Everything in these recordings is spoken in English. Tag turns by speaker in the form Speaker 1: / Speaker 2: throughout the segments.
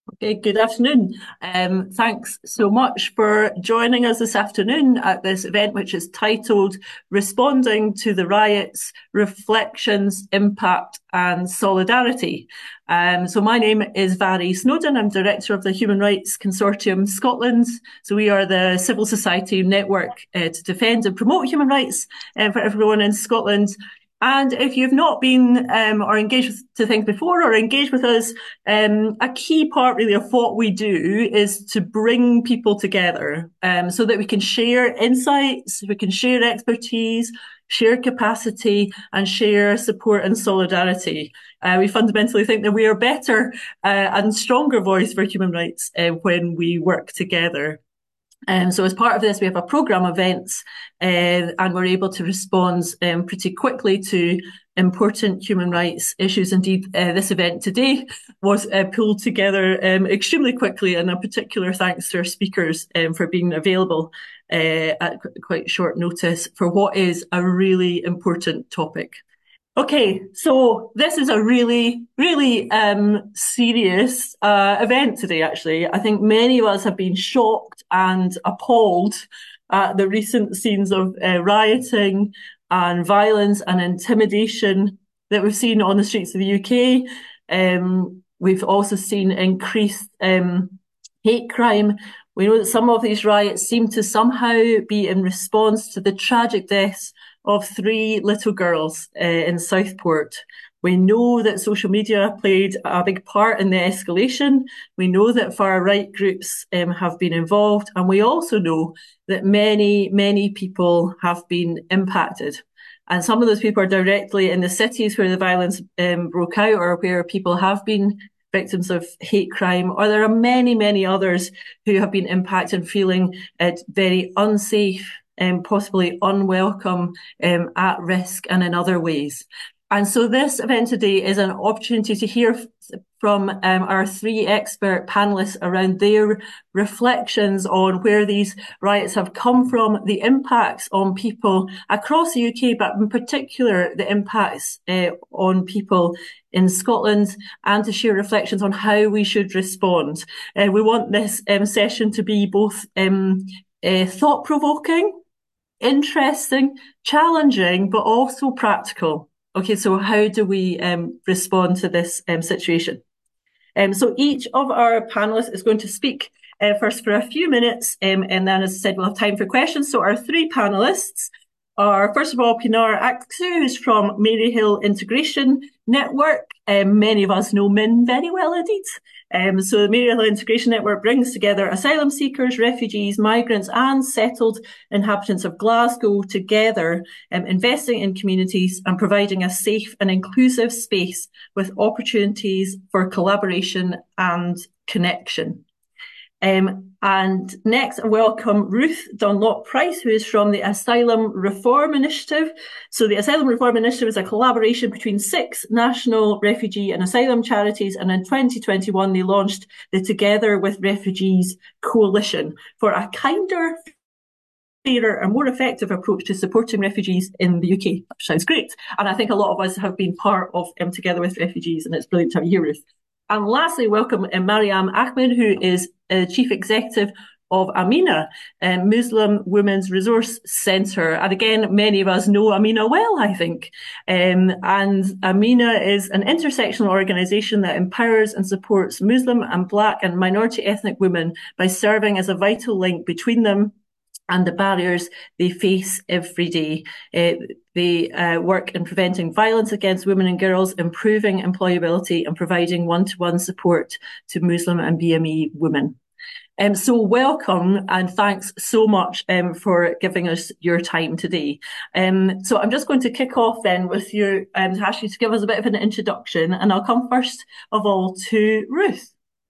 Speaker 1: Okay, good afternoon. Thanks so much for joining us this afternoon at this event, which is titled Responding to the Riots, Reflections, Impact and Solidarity. So my name is Vary Snowden. I'm Director of the Human Rights Consortium Scotland. So we are the civil society network to defend and promote human rights for everyone in Scotland. And if you've not been or engaged with to Think before or engaged with us, a key part really of what we do is to bring people together so that we can share insights, we can share expertise, share capacity, and share support and solidarity. We fundamentally think that we are better and stronger voice for human rights when we work together. So as part of this, we have a programme of events and we're able to respond pretty quickly to important human rights issues. Indeed, this event today was pulled together extremely quickly, and a particular thanks to our speakers for being available at quite short notice for what is a really important topic. Okay, so this is a really, really serious event today, actually. I think many of us have been shocked and appalled at the recent scenes of rioting and violence and intimidation that we've seen on the streets of the UK. We've also seen increased hate crime. We know that some of these riots seem to somehow be in response to the tragic deaths of three little girls in Southport. We know that social media played a big part in the escalation. We know that far right groups have been involved. And we also know that many, many people have been impacted. And some of those people are directly in the cities where the violence broke out or where people have been victims of hate crime, or there are many, many others who have been impacted and feeling very unsafe and possibly unwelcome, at risk and in other ways. And so this event today is an opportunity to hear from our three expert panelists around their reflections on where these riots have come from, the impacts on people across the UK, but in particular the impacts on people in Scotland, and to share reflections on how we should respond. We want this session to be both thought-provoking, interesting, challenging, but also practical. Okay, so how do we respond to this situation? So each of our panelists is going to speak first for a few minutes, and then, as I said, we'll have time for questions. So our three panelists are, first of all, Pinar Aksu, who's from Maryhill Integration Network. Many of us know MIN very well indeed. So the Maryhill Integration Network brings together asylum seekers, refugees, migrants and settled inhabitants of Glasgow together, investing in communities and providing a safe and inclusive space with opportunities for collaboration and connection. And next, I welcome Ruth Dunlop Price, who is from the Asylum Reform Initiative. So the Asylum Reform Initiative is a collaboration between 6 national refugee and asylum charities. And in 2021, they launched the Together with Refugees Coalition for a kinder, fairer and more effective approach to supporting refugees in the UK. Which sounds great. And I think a lot of us have been part of Together with Refugees, and it's brilliant to have you here, Ruth. And lastly, welcome Mariam Ahmed, who is Chief Executive of Amina, Muslim Women's Resource Centre. And again, many of us know Amina well, I think. And Amina is an intersectional organisation that empowers and supports Muslim and Black and minority ethnic women by serving as a vital link between them and the barriers they face every day. They work in preventing violence against women and girls, improving employability and providing one-to-one support to Muslim and BME women. So welcome and thanks so much for giving us your time today. So I'm just going to kick off then with you, to ask you to give us a bit of an introduction, and I'll come first of all to Ruth.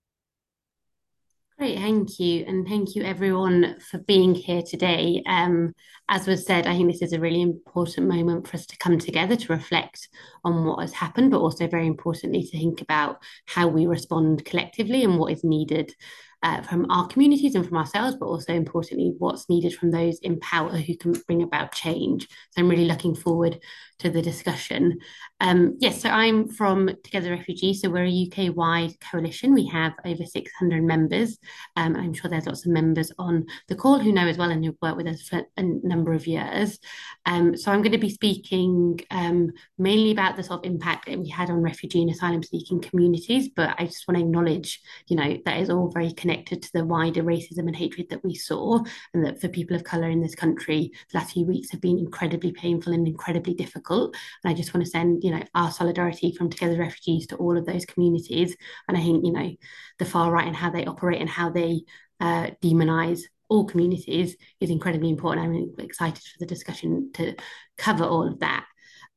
Speaker 2: Great, thank you. And thank you everyone for being here today. As was said, I think this is a really important moment for us to come together to reflect on what has happened, but also very importantly to think about how we respond collectively and what is needed. from our communities and from ourselves, but also importantly, what's needed from those in power who can bring about change. So I'm really looking forward to the discussion. Yes, so I'm from Together Refugees. So we're a UK-wide coalition. We have over 600 members. I'm sure there's lots of members on the call who know as well and who've worked with us for a number of years. So I'm going to be speaking mainly about the sort of impact that we had on refugee and asylum seeking communities, but I just want to acknowledge, that is all very connected to the wider racism and hatred that we saw, and that for people of colour in this country, the last few weeks have been incredibly painful and incredibly difficult. And I just want to send, our solidarity from Together Refugees to all of those communities. And I think, the far right and how they operate and how they demonise all communities is incredibly important. I'm excited for the discussion to cover all of that.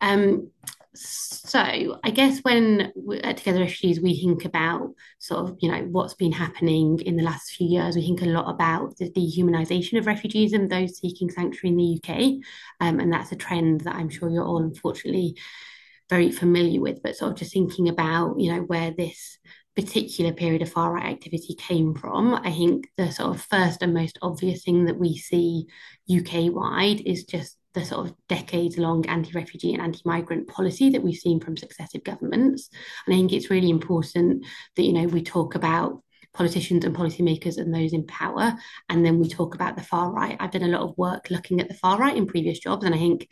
Speaker 2: So I guess when at Together Refugees, we think about sort of, what's been happening in the last few years. We think a lot about the dehumanisation of refugees and those seeking sanctuary in the UK. And that's a trend that I'm sure you're all unfortunately very familiar with, but sort of just thinking about, where this particular period of far right activity came from. I think the sort of first and most obvious thing that we see UK wide is just the sort of decades long anti refugee and anti migrant policy that we've seen from successive governments. And I think it's really important that, we talk about politicians and policymakers and those in power, and then we talk about the far right. I've done a lot of work looking at the far right in previous jobs, and I think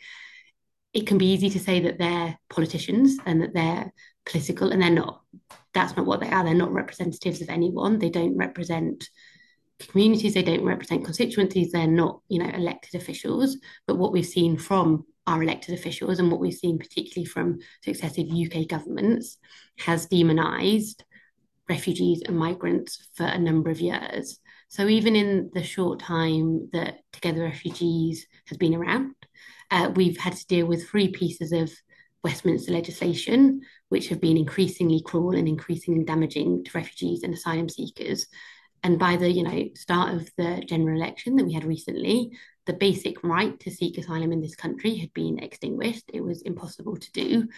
Speaker 2: it can be easy to say that they're politicians and that they're political, and they're not. That's not what they are. They're not representatives of anyone. They don't represent communities. They don't represent constituencies. They're not, elected officials. But what we've seen from our elected officials and what we've seen particularly from successive UK governments has demonised refugees and migrants for a number of years. So even in the short time that Together Refugees has been around, we've had to deal with 3 pieces of Westminster legislation, which have been increasingly cruel and increasingly damaging to refugees and asylum seekers. And by the start of the general election that we had recently, the basic right to seek asylum in this country had been extinguished. It was impossible to do.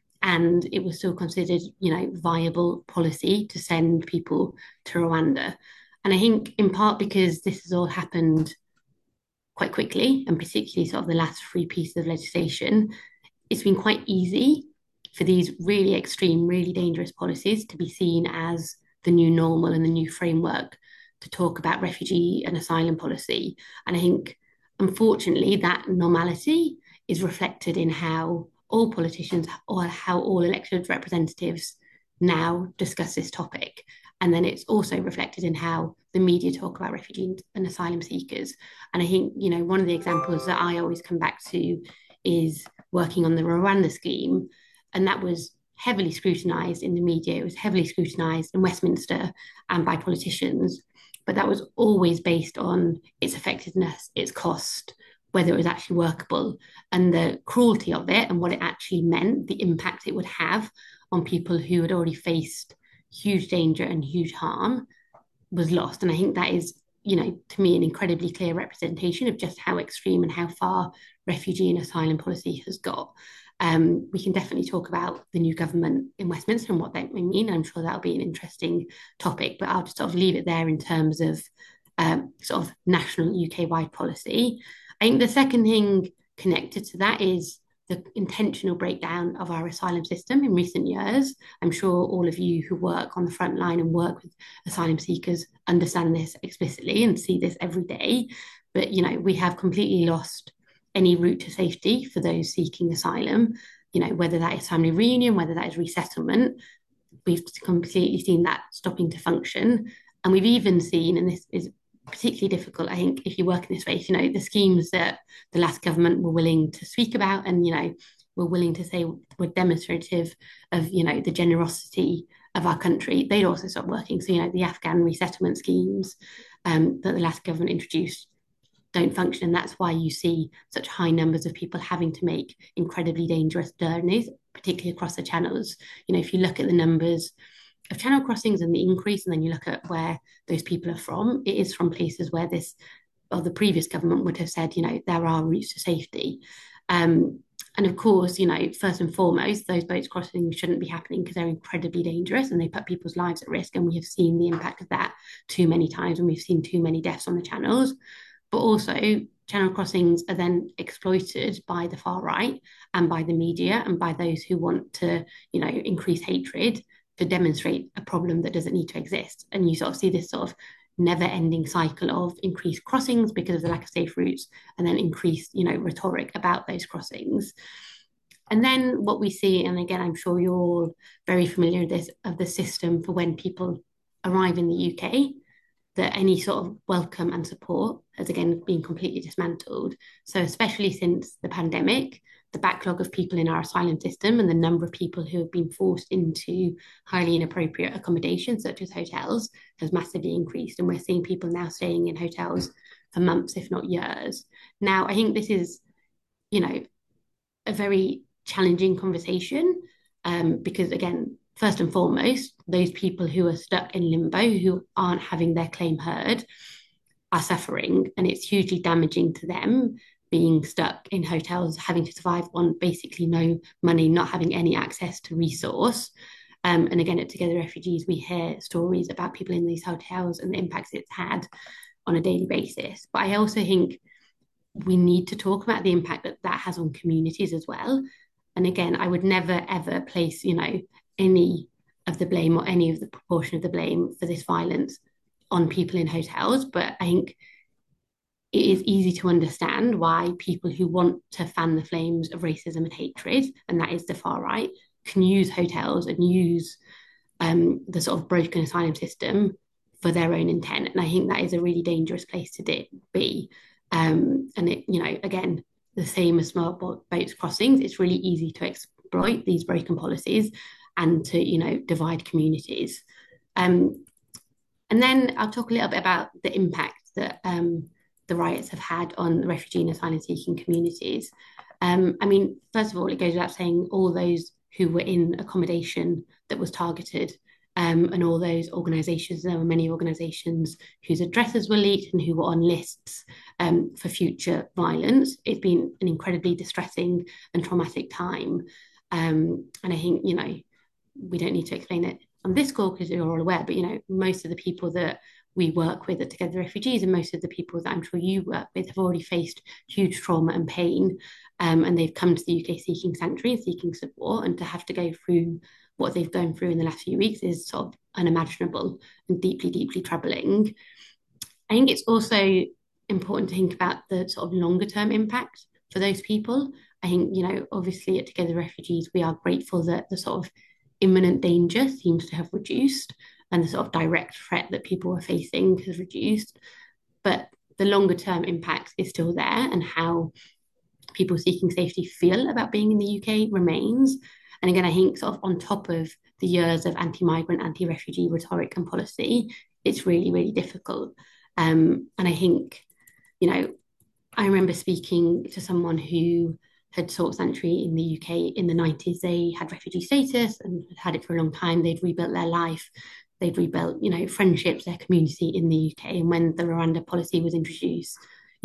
Speaker 2: And it was still considered, viable policy to send people to Rwanda. And I think in part because this has all happened quite quickly, and particularly sort of the last 3 pieces of legislation, it's been quite easy for these really extreme, really dangerous policies to be seen as the new normal and the new framework to talk about refugee and asylum policy. And I think, unfortunately, that normality is reflected in how all politicians or how all elected representatives now discuss this topic. And then it's also reflected in how the media talk about refugees and asylum seekers. And I think, one of the examples that I always come back to is working on the Rwanda scheme. And that was heavily scrutinised in the media. It was heavily scrutinised in Westminster and by politicians. But that was always based on its effectiveness, its cost, whether it was actually workable, and the cruelty of it and what it actually meant, the impact it would have on people who had already faced huge danger and huge harm was lost. And I think that is, to me, an incredibly clear representation of just how extreme and how far refugee and asylum policy has got. We can definitely talk about the new government in Westminster and what that may mean. I'm sure that'll be an interesting topic, but I'll just sort of leave it there in terms of sort of national UK-wide policy. I think the second thing connected to that is the intentional breakdown of our asylum system in recent years. I'm sure all of you who work on the front line and work with asylum seekers understand this explicitly and see this every day. But, we have completely lost any route to safety for those seeking asylum, whether that is family reunion, whether that is resettlement. We've completely seen that stopping to function. And we've even seen, and this is particularly difficult, I think, if you work in this space, the schemes that the last government were willing to speak about and, were willing to say were demonstrative of, the generosity of our country, they'd also stop working. So, the Afghan resettlement schemes that the last government introduced don't function. And that's why you see such high numbers of people having to make incredibly dangerous journeys, particularly across the channels. If you look at the numbers of channel crossings and the increase, and then you look at where those people are from, it is from places where the previous government would have said, there are routes to safety. And of course, first and foremost, those boats crossing shouldn't be happening because they're incredibly dangerous and they put people's lives at risk. And we have seen the impact of that too many times, and we've seen too many deaths on the channels. But also, channel crossings are then exploited by the far right and by the media and by those who want to, increase hatred to demonstrate a problem that doesn't need to exist. And you sort of see this sort of never-ending cycle of increased crossings because of the lack of safe routes, and then increased, rhetoric about those crossings. And then what we see, and again, I'm sure you're all very familiar with this, of the system for when people arrive in the UK, that any sort of welcome and support has again been completely dismantled. So, especially since the pandemic, the backlog of people in our asylum system and the number of people who have been forced into highly inappropriate accommodations, such as hotels, has massively increased. And we're seeing people now staying in hotels for months, if not years. Now, I think this is, a very challenging conversation because, again, first and foremost, those people who are stuck in limbo, who aren't having their claim heard, are suffering, and it's hugely damaging to them being stuck in hotels, having to survive on basically no money, not having any access to resource. And again, at Together Refugees, we hear stories about people in these hotels and the impacts it's had on a daily basis. But I also think we need to talk about the impact that that has on communities as well. And again, I would never ever place, any of the blame or any of the proportion of the blame for this violence on people in hotels. But I think it is easy to understand why people who want to fan the flames of racism and hatred, and that is the far right, can use hotels and use the sort of broken asylum system for their own intent. And I think that is a really dangerous place to be. And it, again, the same as smart boats crossings, it's really easy to exploit these broken policies and to, divide communities. And then I'll talk a little bit about the impact that the riots have had on the refugee and asylum seeking communities. First of all, it goes without saying, all those who were in accommodation that was targeted, and all those organisations, there were many organisations whose addresses were leaked and who were on lists for future violence. It's been an incredibly distressing and traumatic time. And I think, we don't need to explain it on this call because you're all aware, but, most of the people that we work with at Together Refugees and most of the people that I'm sure you work with have already faced huge trauma and pain. And they've come to the UK seeking sanctuary and seeking support, and to have to go through what they've gone through in the last few weeks is sort of unimaginable and deeply, deeply troubling. I think it's also important to think about the sort of longer term impact for those people. I think, obviously at Together Refugees, we are grateful that the sort of imminent danger seems to have reduced and the sort of direct threat that people are facing has reduced. But the longer term impact is still there, and how people seeking safety feel about being in the UK remains. And again, I think sort of on top of the years of anti-migrant, anti-refugee rhetoric and policy, it's really, really difficult. And I think, I remember speaking to someone who had sought sanctuary in the UK in the 90s. They had refugee status and had it for a long time. They'd rebuilt their life. They'd rebuilt, friendships, their community in the UK. And when the Rwanda policy was introduced,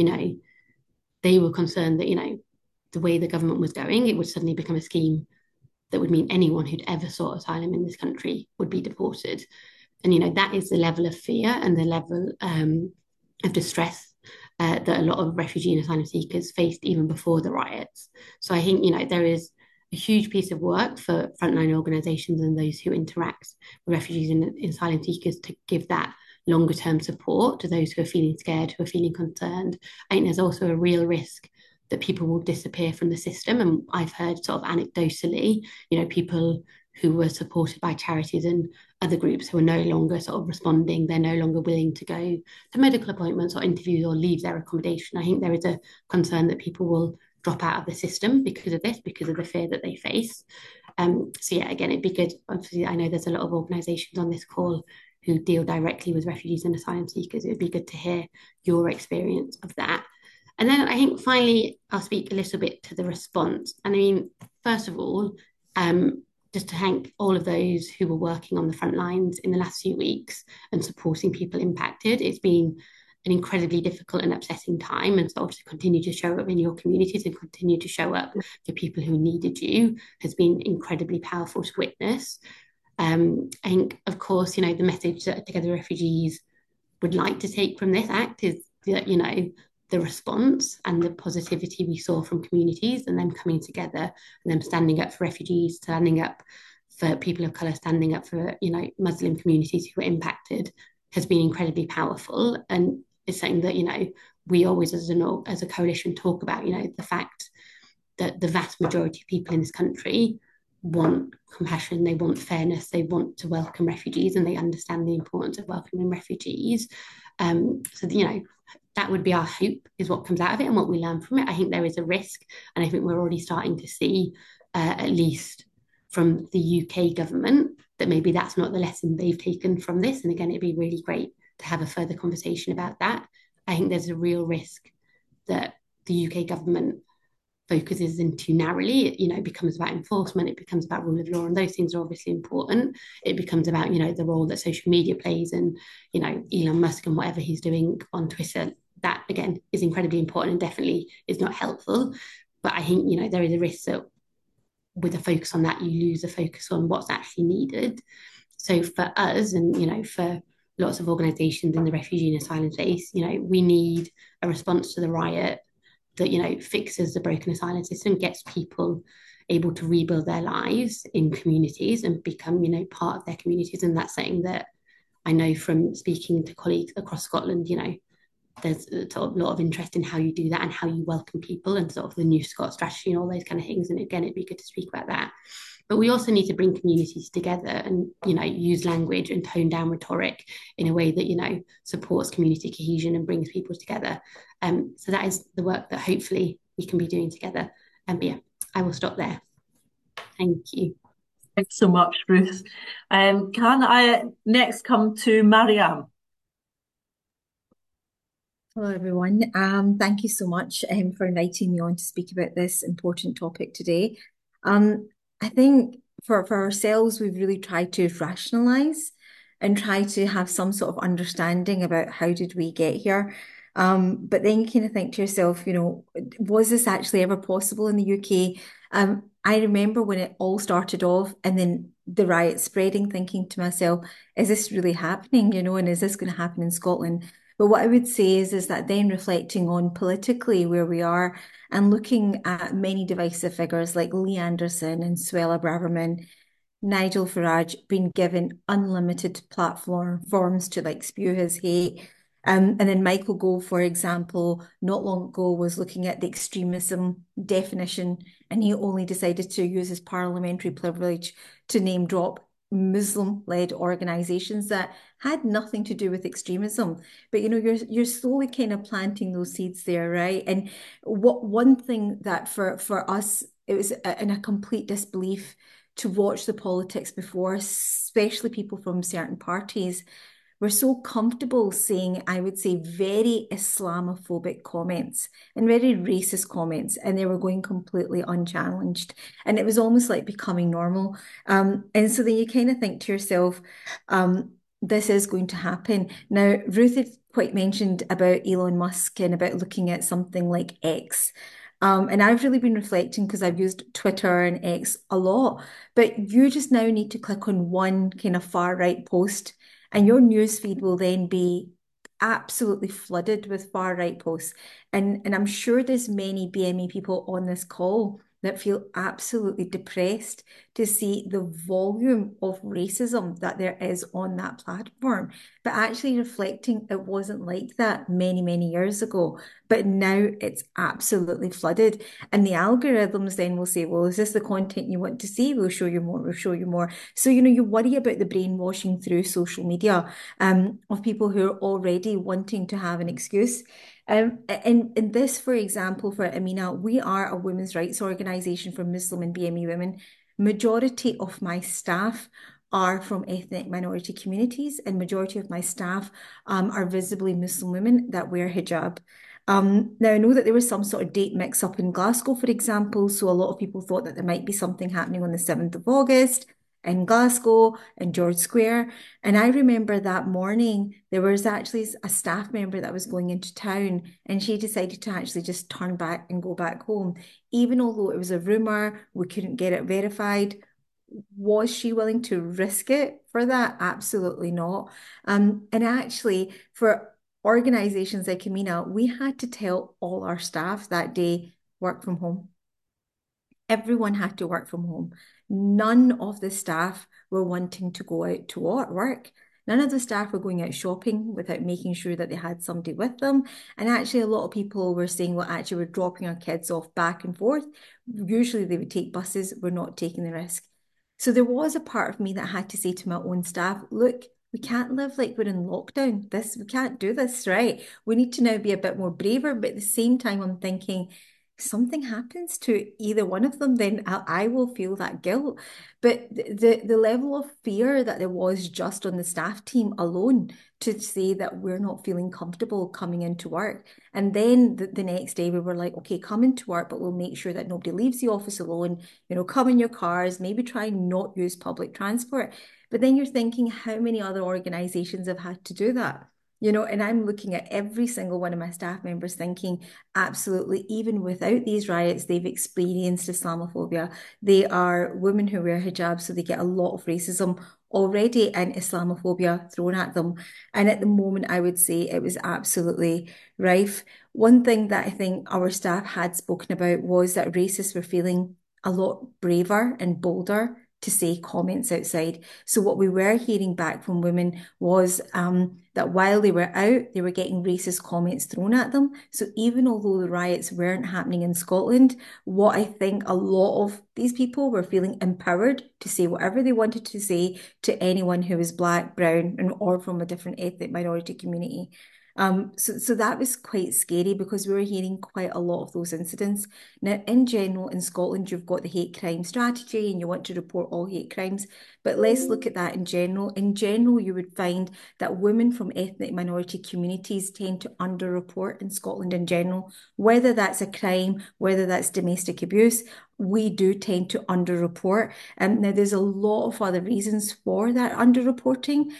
Speaker 2: they were concerned that, the way the government was going, it would suddenly become a scheme that would mean anyone who'd ever sought asylum in this country would be deported. And, that is the level of fear and the level of distress that a lot of refugee and asylum seekers faced even before the riots. So I think, there is a huge piece of work for frontline organisations and those who interact with refugees and asylum seekers to give that longer term support to those who are feeling scared, who are feeling concerned. I think there's also a real risk that people will disappear from the system. And I've heard sort of anecdotally, people who were supported by charities and other groups who are no longer sort of responding. They're no longer willing to go to medical appointments or interviews or leave their accommodation. I think there is a concern that people will drop out of the system because of this, because of the fear that they face. So yeah, again, it'd be good. Obviously, I know there's a lot of organisations on this call who deal directly with refugees and asylum seekers. It would be good to hear your experience of that. And then I think finally, I'll speak a little bit to the response. And first of all, just to thank all of those who were working on the front lines in the last few weeks and supporting people impacted. It's been an incredibly difficult and upsetting time, and sort of to continue to show up in your communities and continue to show up for people who needed you has been incredibly powerful to witness. I think, of course, the message that Together Refugees would like to take from this act is that, the response and the positivity we saw from communities and them coming together and them standing up for refugees, standing up for people of colour, standing up for, Muslim communities who were impacted has been incredibly powerful. And it's something that, we always as a coalition talk about, the fact that the vast majority of people in this country want compassion, they want fairness, they want to welcome refugees, and they understand the importance of welcoming refugees. So, that would be our hope, is what comes out of it and what we learn from it. I think there is a risk, and I think we're already starting to see, at least from the UK government, that maybe that's not the lesson they've taken from this. And again, it'd be really great to have a further conversation about that. I think there's a real risk that the UK government focuses in too narrowly. It becomes about enforcement, it becomes about rule of law, and those things are obviously important. It becomes about, the role that social media plays, and, Elon Musk and whatever he's doing on Twitter. That, again, is incredibly important and definitely is not helpful. But I think, there is a risk that with a focus on that, you lose a focus on what's actually needed. So for us, and, for lots of organisations in the refugee and asylum space, we need a response to the riot that fixes the broken asylum system, gets people able to rebuild their lives in communities and become part of their communities. And that's something that I know from speaking to colleagues across Scotland. There's a lot of interest in how you do that and how you welcome people, and sort of the New Scot strategy and all those kind of things. And again, it'd be good to speak about that. But we also need to bring communities together and, use language and tone down rhetoric in a way that, supports community cohesion and brings people together. So that is the work that hopefully we can be doing together. But yeah, I will stop there. Thank you.
Speaker 1: Thanks so much, Ruth. Can I next come to Mariam?
Speaker 3: Hello, everyone. Thank you so much for inviting me on to speak about this important topic today. I think for ourselves, we've really tried to rationalize and try to have some sort of understanding about how did we get here. But then you kind of think to yourself, was this actually ever possible in the UK? I remember when it all started off and then the riot spreading, thinking to myself, is this really happening, and is this going to happen in Scotland? But what I would say is that then reflecting on politically where we are and looking at many divisive figures like Lee Anderson and Suella Braverman, Nigel Farage being given unlimited platforms to spew his hate. And then Michael Gove, for example, not long ago was looking at the extremism definition, and he only decided to use his parliamentary privilege to name drop Muslim-led organizations that had nothing to do with extremism. But you're slowly kind of planting those seeds there, right? And one thing that for us, it was in a complete disbelief to watch the politics before, especially people from certain parties were so comfortable saying, I would say, very Islamophobic comments and very racist comments, and they were going completely unchallenged. And it was almost like becoming normal. And so then you kind of think to yourself, this is going to happen. Now, Ruth had quite mentioned about Elon Musk and about looking at something like X. And I've really been reflecting because I've used Twitter and X a lot, but you just now need to click on one kind of far right post and your newsfeed will then be absolutely flooded with far right posts. And I'm sure there's many BME people on this call that feel absolutely depressed to see the volume of racism that there is on that platform. But actually reflecting, it wasn't like that many, many years ago. But now it's absolutely flooded. And the algorithms then will say, well, is this the content you want to see? We'll show you more, we'll show you more. So, you worry about the brainwashing through social media of people who are already wanting to have an excuse. In this, for example, for Amina, we are a women's rights organisation for Muslim and BME women. Majority of my staff are from ethnic minority communities, and majority of my staff are visibly Muslim women that wear hijab. Now, I know that there was some sort of date mix-up in Glasgow, for example, so a lot of people thought that there might be something happening on the 7th of August. in Glasgow and George Square. And I remember that morning there was actually a staff member that was going into town, and she decided to actually just turn back and go back home, even although it was a rumor, we couldn't get it verified. Was she willing to risk it for that? Absolutely not. And actually, for organizations like Amina, we had to tell all our staff that day, work from home. Everyone had to work from home. None of the staff were wanting to go out to work. None of the staff were going out shopping without making sure that they had somebody with them. And actually, a lot of people were saying, well, actually, we're dropping our kids off back and forth. Usually they would take buses. We're not taking the risk. So there was a part of me that had to say to my own staff, look, we can't live like we're in lockdown. We can't do this, right? We need to now be a bit more braver. But at the same time, I'm thinking, something happens to either one of them, then I will feel that guilt. But the level of fear that there was just on the staff team alone to say that we're not feeling comfortable coming into work. And then the next day we were like, okay, come into work, but we'll make sure that nobody leaves the office alone. Come in your cars, maybe try and not use public transport. But then you're thinking, how many other organizations have had to do that? And I'm looking at every single one of my staff members thinking, absolutely, even without these riots, they've experienced Islamophobia. They are women who wear hijab, so they get a lot of racism already and Islamophobia thrown at them. And at the moment, I would say it was absolutely rife. One thing that I think our staff had spoken about was that racists were feeling a lot braver and bolder to say comments outside. So what we were hearing back from women was that while they were out, they were getting racist comments thrown at them. So even although the riots weren't happening in Scotland, what I think a lot of these people were feeling empowered to say whatever they wanted to say to anyone who was black, brown, or from a different ethnic minority community. So that was quite scary because we were hearing quite a lot of those incidents. Now, in general, in Scotland, you've got the hate crime strategy and you want to report all hate crimes. But let's look at that in general. In general, you would find that women from ethnic minority communities tend to underreport in Scotland in general, whether that's a crime, whether that's domestic abuse. We do tend to underreport. Now, there's a lot of other reasons for that underreporting.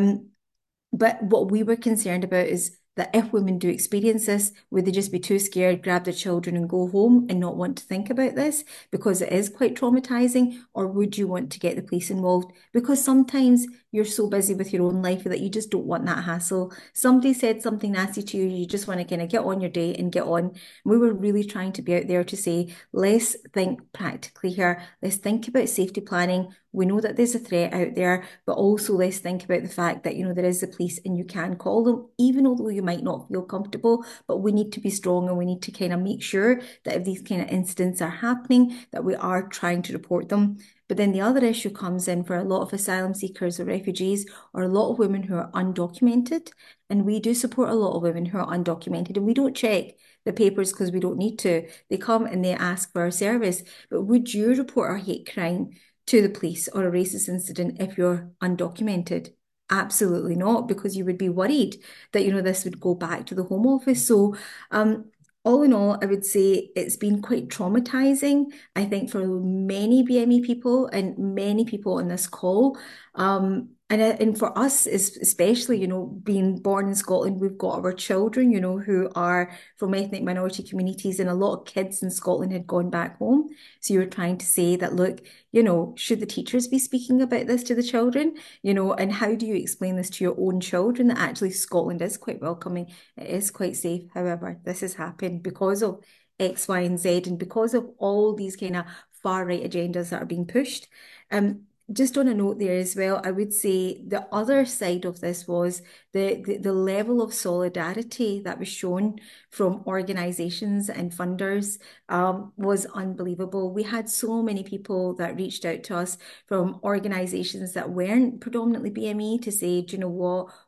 Speaker 3: But what we were concerned about is that if women do experience this, would they just be too scared, grab their children and go home and not want to think about this because it is quite traumatizing? Or would you want to get the police involved? Because sometimes you're so busy with your own life that you just don't want that hassle. Somebody said something nasty to you, you just want to kind of get on your day and get on. We were really trying to be out there to say, let's think practically here. Let's think about safety planning. We know that there's a threat out there, but also let's think about the fact that, there is the police and you can call them, even although you might not feel comfortable, but we need to be strong and we need to kind of make sure that if these kind of incidents are happening, that we are trying to report them. But then the other issue comes in for a lot of asylum seekers or refugees or a lot of women who are undocumented. And we do support a lot of women who are undocumented and we don't check the papers because we don't need to. They come and they ask for our service. But would you report a hate crime to the police or a racist incident if you're undocumented? Absolutely not, because you would be worried that, this would go back to the Home Office. So, all in all, I would say it's been quite traumatizing, I think, for many BME people and many people on this call. And for us, especially, being born in Scotland, we've got our children, who are from ethnic minority communities, and a lot of kids in Scotland had gone back home. So you were trying to say that, look, should the teachers be speaking about this to the children? And how do you explain this to your own children that actually Scotland is quite welcoming, it is quite safe. However, this has happened because of X, Y, and Z, and because of all these kind of far right agendas that are being pushed. Just on a note there as well, I would say the other side of this was the level of solidarity that was shown from organisations and funders was unbelievable. We had so many people that reached out to us from organisations that weren't predominantly BME to say, do you know what,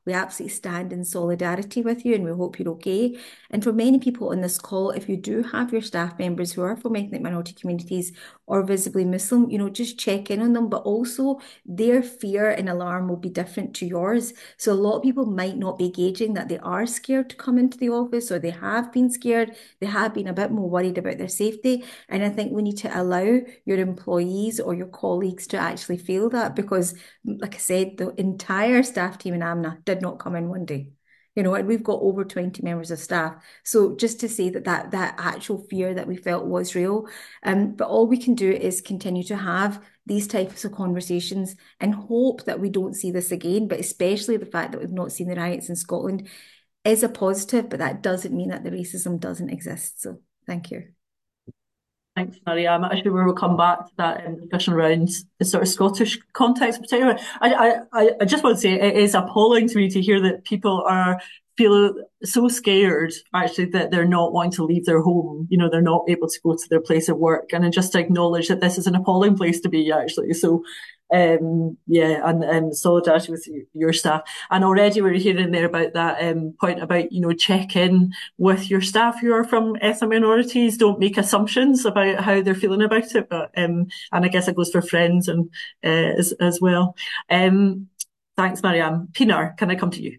Speaker 3: We absolutely stand in solidarity with you and we hope you're okay. And for many people on this call, if you do have your staff members who are from ethnic minority communities or visibly Muslim, just check in on them. But also, their fear and alarm will be different to yours. So a lot of people might not be gauging that they are scared to come into the office, or they have been scared. They have been a bit more worried about their safety. And I think we need to allow your employees or your colleagues to actually feel that, because, like I said, the entire staff team in Amna did not come in one day. And we've got over 20 members of staff. So just to say that actual fear that we felt was real. But all we can do is continue to have these types of conversations and hope that we don't see this again. But especially the fact that we've not seen the riots in Scotland is a positive, but that doesn't mean that the racism doesn't exist. So thank you.
Speaker 1: Thanks, Mariam. Actually, we will come back to that discussion around the sort of Scottish context in particular. I just want to say it is appalling to me to hear that people feel so scared actually that they're not wanting to leave their home. They're not able to go to their place of work, and just to acknowledge that this is an appalling place to be actually. So yeah, and solidarity with your staff. And already we're hearing there about that point about, check in with your staff who are from ethnic minorities. Don't make assumptions about how they're feeling about it. But and I guess it goes for friends and as well. Thanks, Mariam. Pinar, can I come to you?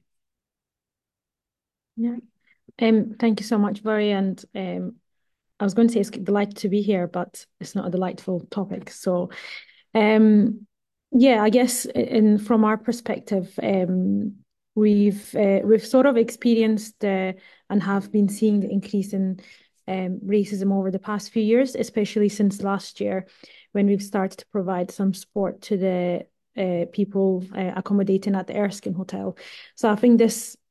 Speaker 4: Yeah. Thank you so much, Vori. And I was going to say it's a delight to be here, but it's not a delightful topic. So yeah, I guess from our perspective, we've sort of experienced and have been seeing the increase in racism over the past few years, especially since last year when we've started to provide some support to the people accommodating at the Erskine Hotel. So I think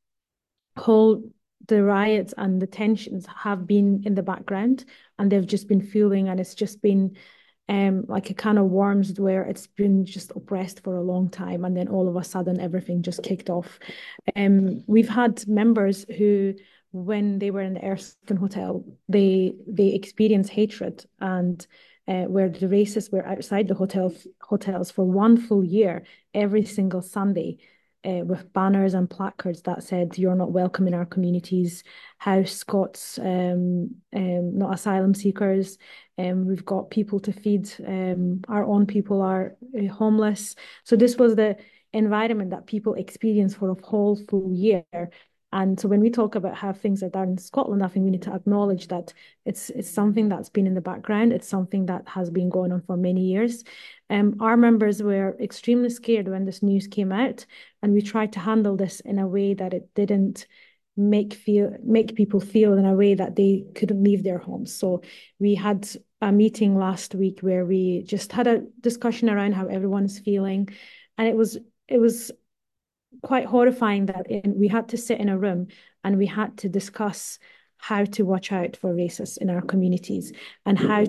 Speaker 4: the riots and the tensions have been in the background and they've just been fueling, and it's just been like a can of worms where it's been just oppressed for a long time, and then all of a sudden everything just kicked off. We've had members who, when they were in the Erskine Hotel, they experienced hatred, and where the racists were outside the hotels for one full year, every single Sunday, with banners and placards that said, "You're not welcome in our communities, house Scots, not asylum seekers. We've got people to feed. Our own people are homeless." So this was the environment that people experienced for a whole full year. And so when we talk about how things are done in Scotland, I think we need to acknowledge that it's something that's been in the background. It's something that has been going on for many years. Our members were extremely scared when this news came out, and we tried to handle this in a way that it didn't make people feel in a way that they couldn't leave their homes. So we had a meeting last week where we just had a discussion around how everyone's feeling, and it was quite horrifying that we had to sit in a room and we had to discuss how to watch out for racists in our communities, and how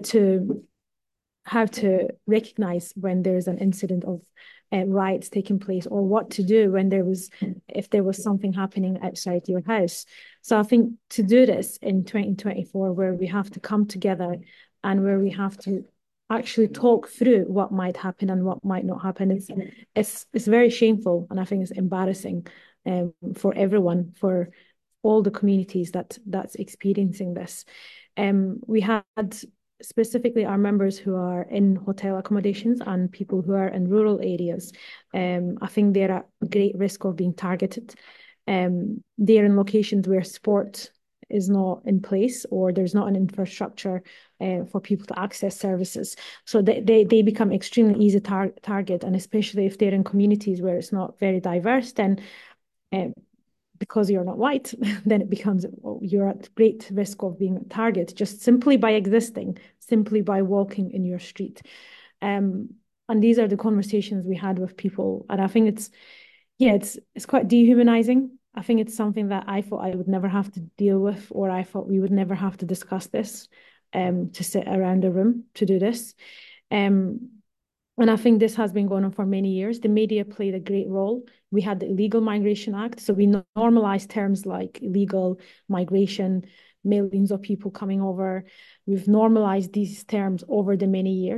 Speaker 4: to recognize when there's an incident of riots taking place, or what to do if there was something happening outside your house. So I think to do this in 2024, where we have to come together and where we have to actually talk through what might happen and what might not happen, it's very shameful, and I think it's embarrassing for everyone, for all the communities that's experiencing this. We had specifically our members who are in hotel accommodations and people who are in rural areas. I think they're at great risk of being targeted. They're in locations where sport is not in place, or there's not an infrastructure for people to access services. So they become extremely easy target, and especially if they're in communities where it's not very diverse, then because you're not white, then it becomes, you're at great risk of being a target just simply by existing, simply by walking in your street. And these are the conversations we had with people. And I think it's quite dehumanizing. I think it's something that I thought I would never have to deal with, or I thought we would never have to discuss this, to sit around a room to do this. And I think this has been going on for many years. The media played a great role. We had the Illegal Migration Act, so we normalized terms like illegal migration, millions of people coming over. We've normalized these terms over the many years.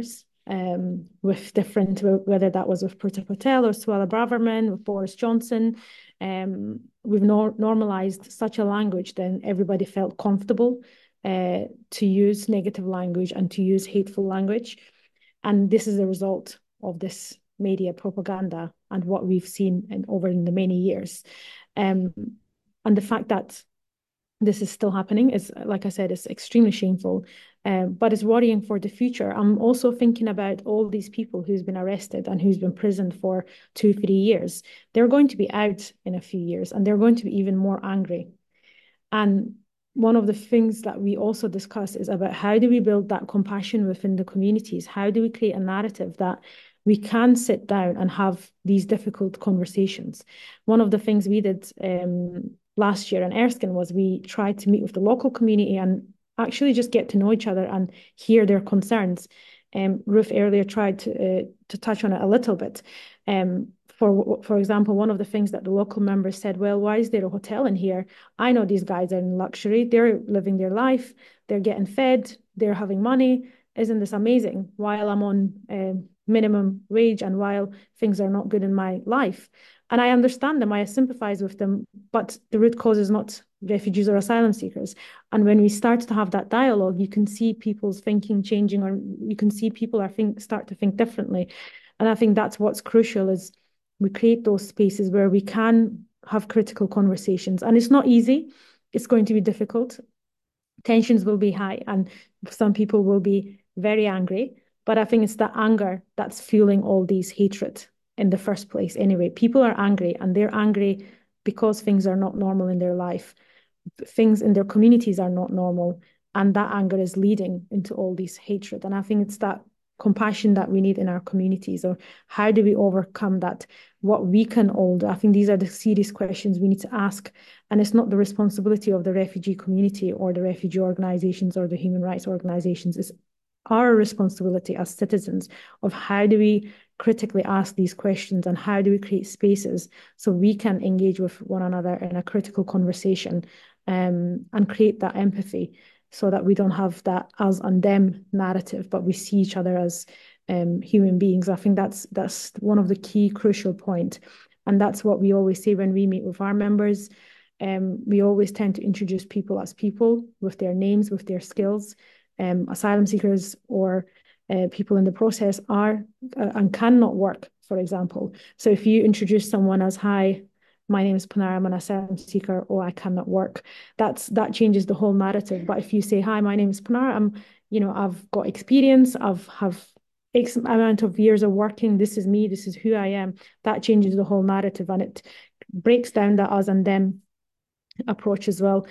Speaker 4: with different, whether that was with Priti Patel or Suella Braverman, with Boris Johnson. We've normalized such a language, then everybody felt comfortable to use negative language and to use hateful language. And this is the result of this media propaganda and what we've seen over the many years. And the fact that this is still happening is, like I said, is extremely shameful, but it's worrying for the future. I'm also thinking about all these people who's been arrested and who's been imprisoned for 2-3 years. They're going to be out in a few years, and they're going to be even more angry. And one of the things that we also discuss is about how do we build that compassion within the communities? How do we create a narrative that we can sit down and have these difficult conversations? One of the things we did last year in Erskine was we tried to meet with the local community and actually just get to know each other and hear their concerns. Ruth earlier tried to touch on it a little bit. For example, one of the things that the local members said, well, why is there a hotel in here? I know these guys are in luxury. They're living their life. They're getting fed. They're having money. Isn't this amazing? While I'm on minimum wage and while things are not good in my life. And I understand them. I sympathize with them. But the root cause is not refugees or asylum seekers. And when we start to have that dialogue, you can see people's thinking changing, or you can see people start to think differently. And I think that's what's crucial is we create those spaces where we can have critical conversations. And it's not easy. It's going to be difficult. Tensions will be high and some people will be very angry. But I think it's the anger that's fueling all these hatred in the first place. Anyway, people are angry, and they're angry because things are not normal in their life. Things in their communities are not normal. And that anger is leading into all these hatred. And I think it's that compassion that we need in our communities, or how do we overcome that? What we can all do. I think these are the serious questions we need to ask. And it's not the responsibility of the refugee community or the refugee organizations or the human rights organizations. It's our responsibility as citizens of how do we critically ask these questions and how do we create spaces so we can engage with one another in a critical conversation, and create that empathy so that we don't have that us and them narrative, but we see each other as human beings. I think that's one of the key crucial points. And that's what we always say when we meet with our members. We always tend to introduce people as people with their names, with their skills. Asylum seekers or people in the process are and cannot work, for example. So if you introduce someone as, hi, my name is Pinar, I'm an asylum seeker, or I cannot work, that changes the whole narrative. But if you say, hi, my name is Pinar, I've got experience, have X amount of years of working, this is me, this is who I am, that changes the whole narrative, and it breaks down that us and them approach as well.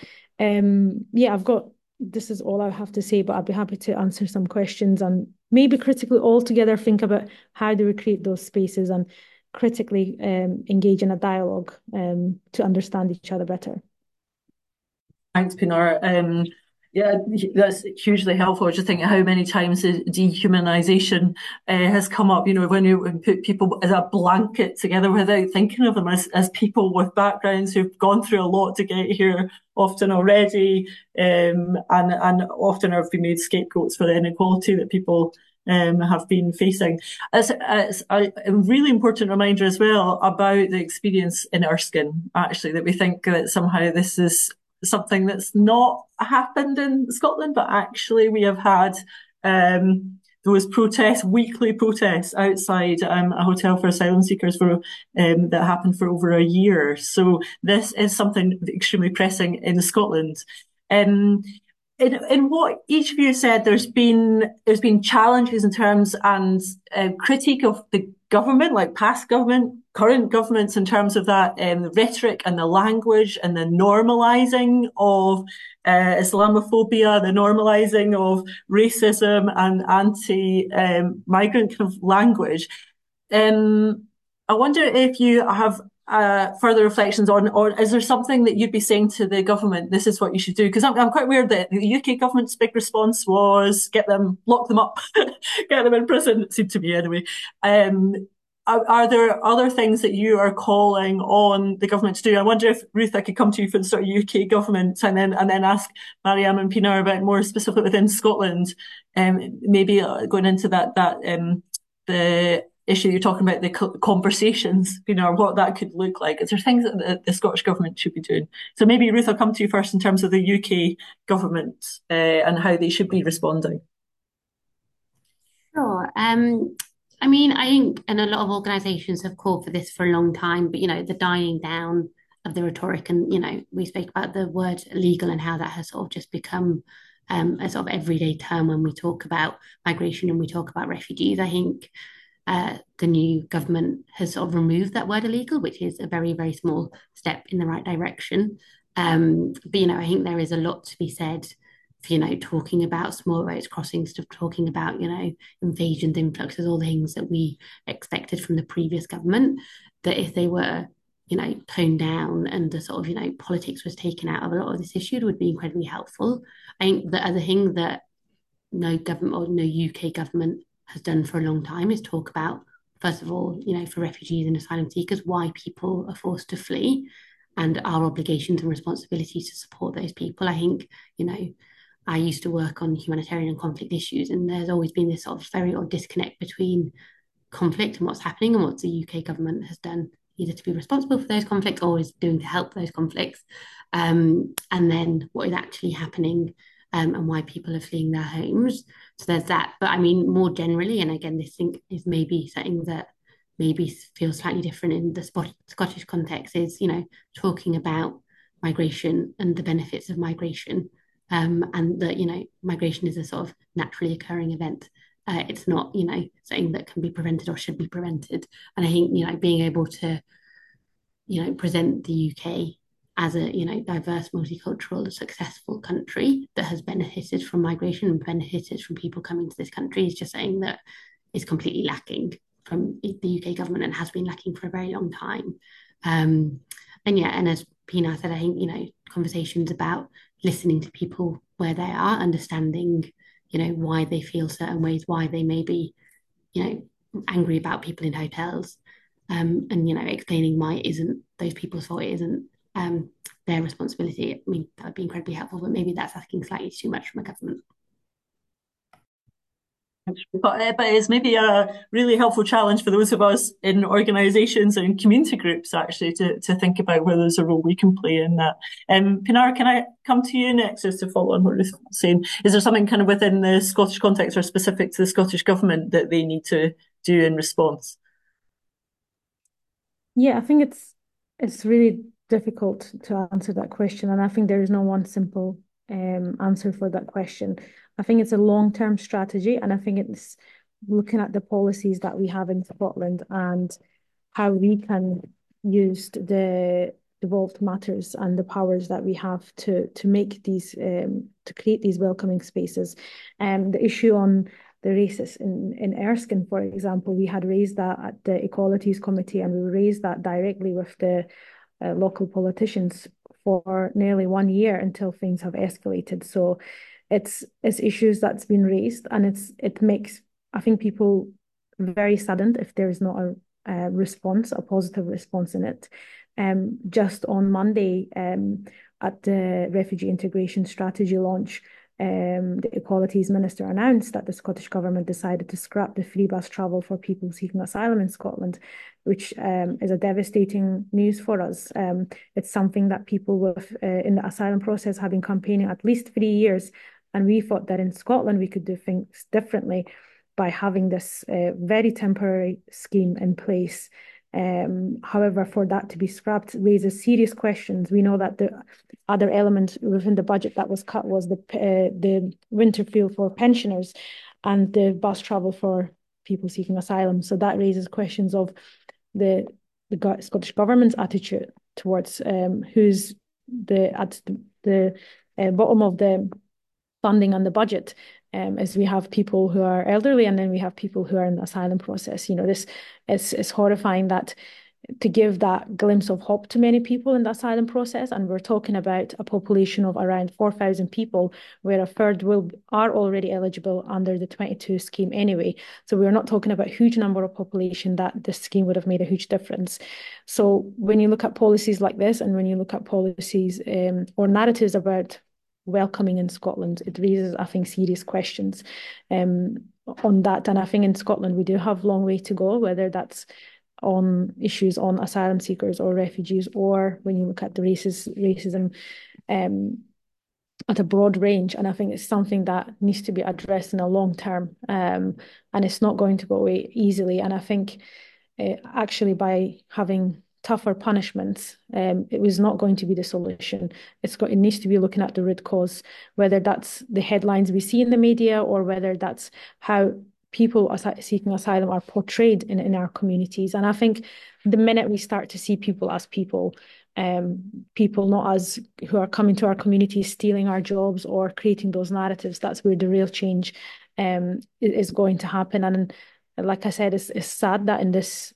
Speaker 4: This is all I have to say, but I'd be happy to answer some questions and maybe critically all together think about how do we create those spaces and critically engage in a dialogue to understand each other better.
Speaker 1: Thanks, Pinar. Yeah, that's hugely helpful. I was just thinking how many times dehumanization has come up, when you put people as a blanket together without thinking of them as people with backgrounds who've gone through a lot to get here, often already, and often have been made scapegoats for the inequality that people have been facing. It's a really important reminder as well about the experience in Erskine, actually, that we think that somehow this is something that's not happened in Scotland, but actually we have had those weekly protests outside a hotel for asylum seekers that happened for over a year. So this is something extremely pressing in Scotland. In what each of you said, there's been challenges in terms and critique of the government, like past government, current governments, in terms of that rhetoric and the language and the normalising of Islamophobia, the normalising of racism and anti-migrant kind of language. I wonder if you have further reflections on, or is there something that you'd be saying to the government, this is what you should do? Because I'm quite aware that the UK government's big response was lock them up, get them in prison, it seemed to me anyway. are there other things that you are calling on the government to do? I wonder if, Ruth, I could come to you for the sort of UK government and then ask Mariam and Pinar about more specifically within Scotland, maybe going into the issue you're talking about, the conversations, what that could look like. Is there things that the Scottish government should be doing? So maybe, Ruth, I'll come to you first in terms of the UK government and how they should be responding.
Speaker 2: Sure. I mean, I think, and a lot of organisations have called for this for a long time, but, the dying down of the rhetoric, and, we spoke about the word illegal and how that has sort of just become a sort of everyday term when we talk about migration and we talk about refugees. I think the new government has sort of removed that word illegal, which is a very, very small step in the right direction. But, I think there is a lot to be said for, talking about small roads crossings, talking about, invasions, influxes, all the things that we expected from the previous government, that if they were, toned down and the sort of, politics was taken out of a lot of this issue, it would be incredibly helpful. I think the other thing that no government or no UK government has done for a long time is talk about, first of all, for refugees and asylum seekers, why people are forced to flee and our obligations and responsibilities to support those people. I think, I used to work on humanitarian and conflict issues, and there's always been this sort of very odd disconnect between conflict and what's happening and what the UK government has done, either to be responsible for those conflicts or is doing to help those conflicts, and then what is actually happening, and why people are fleeing their homes. So there's that. But I mean, more generally, and again, this thing is maybe something that maybe feels slightly different in the Scottish context, is, talking about migration and the benefits of migration, and that, migration is a sort of naturally occurring event. It's not, something that can be prevented or should be prevented. And I think, being able to, present the UK as a, diverse, multicultural, successful country that has benefited from migration and benefited from people coming to this country is just something that is completely lacking from the UK government and has been lacking for a very long time. And as Pinar said, I think, conversations about listening to people where they are, understanding, why they feel certain ways, why they may be, angry about people in hotels, and, explaining why it isn't those people's fault, it isn't their responsibility. I mean, that would be incredibly helpful, but maybe that's asking slightly too much from a government.
Speaker 1: But it's maybe a really helpful challenge for those of us in organisations and community groups, actually, to think about whether there's a role we can play in that. Pinar, can I come to you next just to follow on what Ruth was saying? Is there something kind of within the Scottish context or specific to the Scottish government that they need to do in response?
Speaker 4: Yeah, I think it's really difficult to answer that question, and I think there is no one simple answer for that question. I think it's a long-term strategy, and I think it's looking at the policies that we have in Scotland and how we can use the devolved matters and the powers that we have to make these to create these welcoming spaces. The issue on the racists in Erskine, for example, we had raised that at the Equalities Committee, and we raised that directly with the local politicians for nearly 1 year until things have escalated. So it's issues that's been raised, and it makes, I think, people very saddened if there is not a response, a positive response in it. Just on Monday, at the refugee integration strategy launch, the Equalities Minister announced that the Scottish Government decided to scrap the free bus travel for people seeking asylum in Scotland, which is a devastating news for us. It's something that people with in the asylum process have been campaigning at least 3 years, and we thought that in Scotland we could do things differently by having this very temporary scheme in place. However, for that to be scrapped raises serious questions. We know that the other element within the budget that was cut was the winter fuel for pensioners and the bus travel for people seeking asylum. So that raises questions of the Scottish Government's attitude towards who's at the bottom of the funding and the budget. As we have people who are elderly, and then we have people who are in the asylum process. This is horrifying that to give that glimpse of hope to many people in the asylum process. And we're talking about a population of around 4,000 people, where a third are already eligible under the 22 scheme anyway. So we're not talking about a huge number of population that this scheme would have made a huge difference. So when you look at policies like this, and when you look at policies or narratives about welcoming in Scotland, it raises, I think, serious questions on that. And I think in Scotland, we do have a long way to go, whether that's on issues on asylum seekers or refugees, or when you look at the racism at a broad range. And I think it's something that needs to be addressed in a long term, and it's not going to go away easily. And I think actually by having tougher punishments, it was not going to be the solution. It needs to be looking at the root cause, whether that's the headlines we see in the media, or whether that's how people seeking asylum are portrayed in our communities. And I think the minute we start to see people as people, people not as who are coming to our communities, stealing our jobs or creating those narratives, that's where the real change is going to happen. And like I said, it's sad that in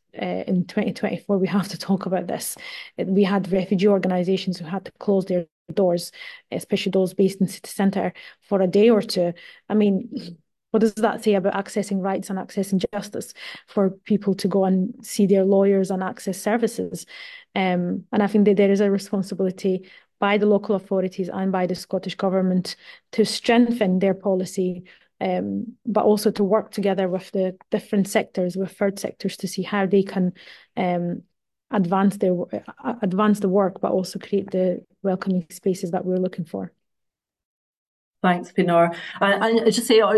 Speaker 4: 2024 we have to talk about this. We had refugee organisations who had to close their doors, especially those based in city centre, for a day or two. I mean, what does that say about accessing rights and accessing justice for people to go and see their lawyers and access services? And I think that there is a responsibility by the local authorities and by the Scottish Government to strengthen their policy, but also to work together with the different sectors, with third sectors, to see how they can advance the work, but also create the welcoming spaces that we're looking for.
Speaker 1: Thanks, Pinar. And just say,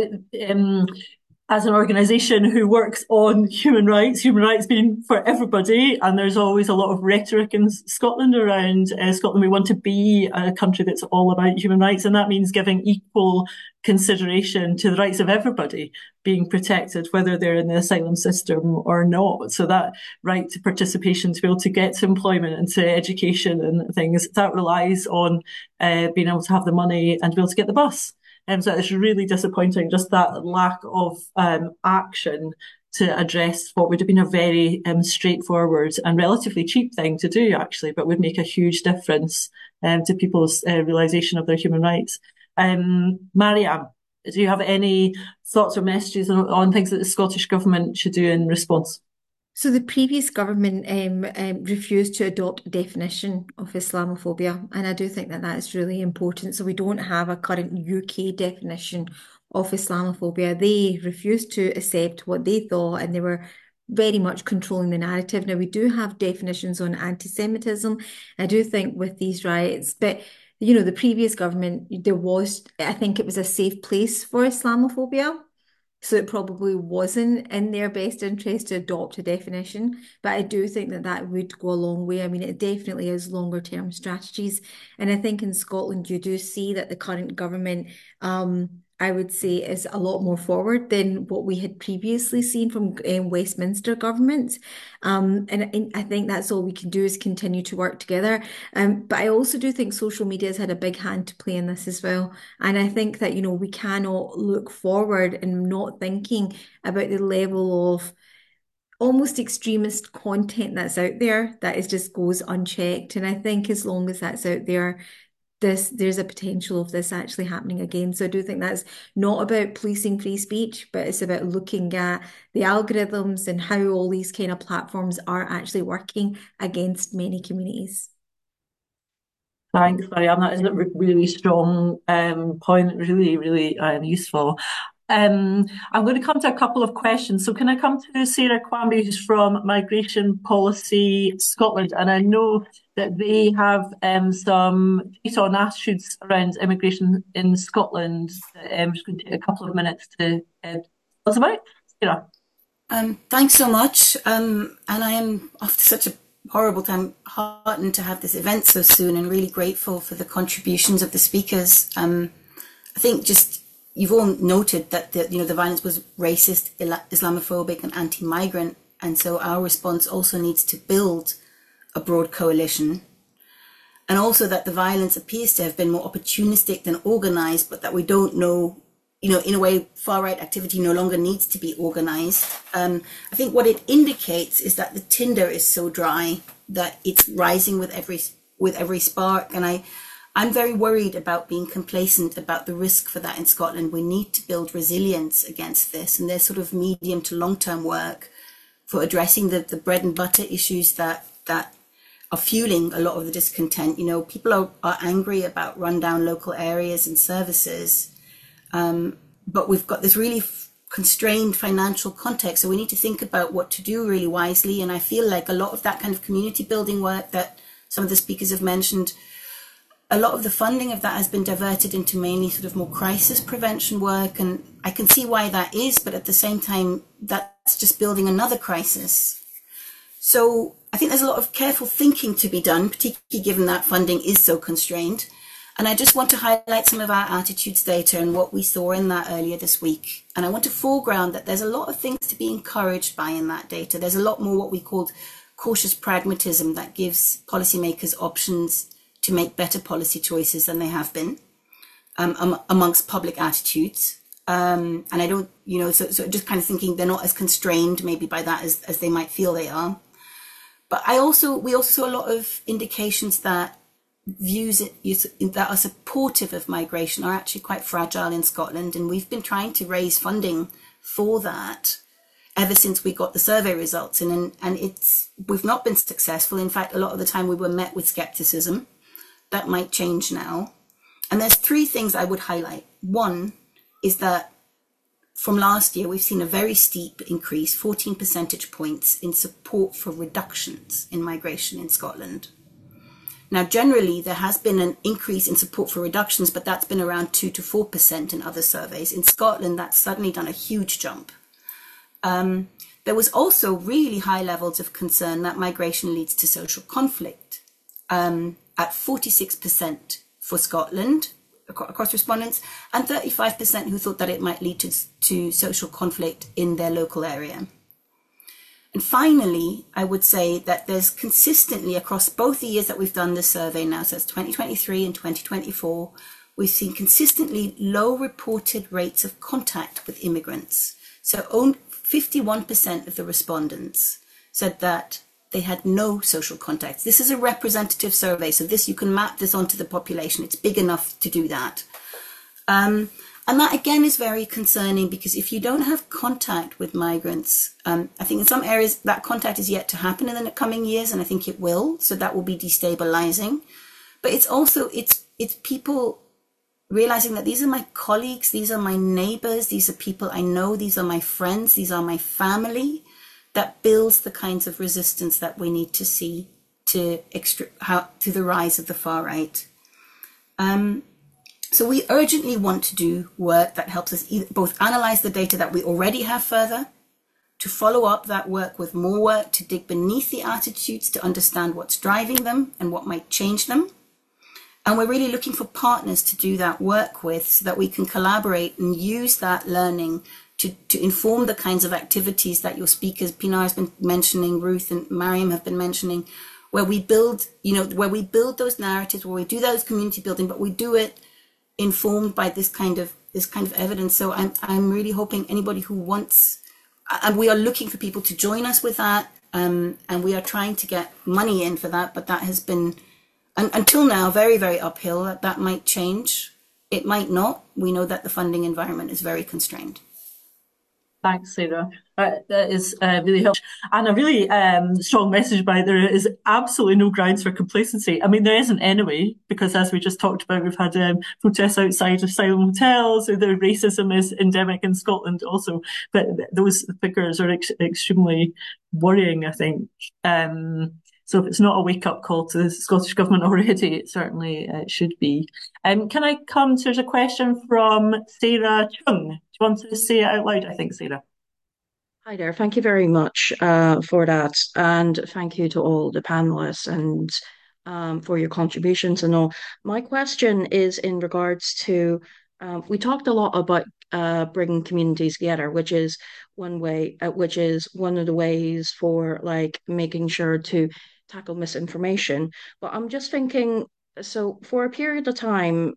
Speaker 1: as an organisation who works on human rights being for everybody, and there's always a lot of rhetoric in Scotland around Scotland. We want to be a country that's all about human rights, and that means giving equal consideration to the rights of everybody being protected, whether they're in the asylum system or not. So that right to participation, to be able to get to employment and to education and things, that relies on being able to have the money and be able to get the bus. So it's really disappointing, just that lack of action to address what would have been a very straightforward and relatively cheap thing to do, actually, but would make a huge difference to people's realisation of their human rights. Marianne, do you have any thoughts or messages on things that the Scottish Government should do in response?
Speaker 3: So the previous government refused to adopt a definition of Islamophobia, and I do think that that is really important. So we don't have a current UK definition of Islamophobia. They refused to accept what they thought, and they were very much controlling the narrative. Now, we do have definitions on anti-Semitism, I do think, with these riots, but you know, the previous government, I think it was a safe place for Islamophobia. So it probably wasn't in their best interest to adopt a definition, but I do think that that would go a long way. I mean, it definitely is longer term strategies. And I think in Scotland, you do see that the current government, I would say, is a lot more forward than what we had previously seen from Westminster government. And I think that's all we can do is continue to work together. But I also do think social media has had a big hand to play in this as well. And I think that, you know, we cannot look forward and not thinking about the level of almost extremist content that's out there that is just goes unchecked. And I think as long as that's out there, there's a potential of this actually happening again. So I do think that's not about policing free speech, but it's about looking at the algorithms and how all these kind of platforms are actually working against many communities.
Speaker 1: Thanks, Marianne. That is a really strong point, really, really useful. I'm going to come to a couple of questions. So can I come to Sarah Quamby, who's from Migration Policy Scotland? And I know that they have some data on attitudes around immigration in Scotland. I'm just going to take a couple of minutes to tell us about. Sarah.
Speaker 5: Thanks so much. And I am, after such a horrible time, heartened to have this event so soon, and really grateful for the contributions of the speakers. I think just you've all noted that the violence was racist, Islamophobic, and anti-migrant, and so our response also needs to build a broad coalition, and also that the violence appears to have been more opportunistic than organised, but that we don't know in a way, far-right activity no longer needs to be organized. I think what it indicates is that the tinder is so dry that it's rising with every spark. And I'm very worried about being complacent about the risk for that in Scotland. We need to build resilience against this. And there's sort of medium to long-term work for addressing the bread and butter issues that are fueling a lot of the discontent. People are angry about rundown local areas and services. But we've got this really constrained financial context. So we need to think about what to do really wisely. And I feel like a lot of that kind of community building work that some of the speakers have mentioned, a lot of the funding of that has been diverted into mainly sort of more crisis prevention work. And I can see why that is, but at the same time, that's just building another crisis. So I think there's a lot of careful thinking to be done, particularly given that funding is so constrained. And I just want to highlight some of our attitudes data and what we saw in that earlier this week. And I want to foreground that there's a lot of things to be encouraged by in that data. There's a lot more what we called cautious pragmatism that gives policymakers options to make better policy choices than they have been amongst public attitudes. And I don't, so just kind of thinking they're not as constrained maybe by that as they might feel they are. But we also saw a lot of indications that views that are supportive of migration are actually quite fragile in Scotland, and we've been trying to raise funding for that ever since we got the survey results in, and we've not been successful. In fact, a lot of the time we were met with skepticism. That might change now. And there's three things I would highlight. One is that from last year, we've seen a very steep increase, 14 percentage points in support for reductions in migration in Scotland. Now, generally, there has been an increase in support for reductions, but that's been around 2 to 4% in other surveys. In Scotland, that's suddenly done a huge jump. There was also really high levels of concern that migration leads to social conflict, at 46% for Scotland across respondents, and 35% who thought that it might lead to social conflict in their local area. And finally, I would say that there's consistently across both the years that we've done this survey now, so it's 2023 and 2024, we've seen consistently low reported rates of contact with immigrants. So 51% of the respondents said that they had no social contacts. This is a representative survey, so you can map this onto the population. It's big enough to do that. And that, again, is very concerning because if you don't have contact with migrants, I think in some areas that contact is yet to happen in the coming years, and I think it will. So that will be destabilizing. But it's also, it's people realizing that these are my colleagues, these are my neighbors, these are people I know, these are my friends, these are my family, that builds the kinds of resistance that we need to see to the rise of the far right. So we urgently want to do work that helps us both analyze the data that we already have further, to follow up that work with more work, to dig beneath the attitudes, to understand what's driving them and what might change them. And we're really looking for partners to do that work with so that we can collaborate and use that learning to inform the kinds of activities that your speakers, Pinar has been mentioning, Ruth and Mariam have been mentioning, where we build, those narratives, where we do those community building, but we do it informed by this kind of evidence. So I'm really hoping anybody who wants, and we are looking for people to join us with that, and we are trying to get money in for that, but that has been, until now, very, very uphill. That might change. It might not. We know that the funding environment is very constrained.
Speaker 1: Thanks, Sarah. That is really helpful. And a really strong message by there is absolutely no grounds for complacency. I mean, there isn't anyway, because as we just talked about, we've had protests outside asylum hotels. The racism is endemic in Scotland also. But those figures are extremely worrying, I think. So if it's not a wake-up call to the Scottish Government already, it certainly should be. Can I come to, there's a question from Sarah Chung. Do you want to say it out loud, I think, Sarah?
Speaker 6: Hi there. Thank you very much for that. And thank you to all the panelists and for your contributions and all. My question is in regards to, we talked a lot about bringing communities together, which is one way, which is one of the ways for like making sure to tackle misinformation. But I'm just thinking so for a period of time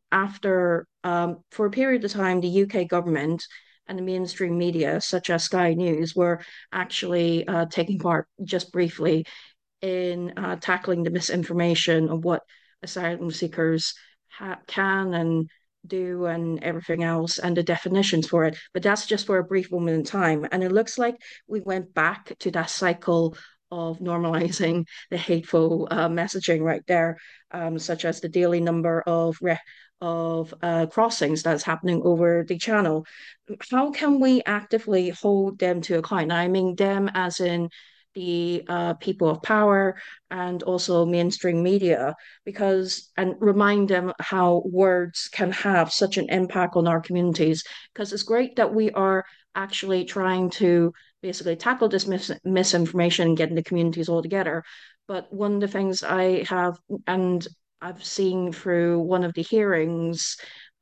Speaker 6: the UK government and the mainstream media, such as Sky News, were actually taking part just briefly in tackling the misinformation of what asylum seekers can and do and everything else and the definitions for it. But that's just for a brief moment in time. And it looks like we went back to that cycle of normalizing the hateful messaging right there, such as the daily number of crossings that's happening over the channel. How can we actively hold them to account? I mean, them as in the people of power and also mainstream media, because and remind them how words can have such an impact on our communities. Because it's great that we are actually trying to basically tackle this misinformation and getting the communities all together. But one of the things and I've seen through one of the hearings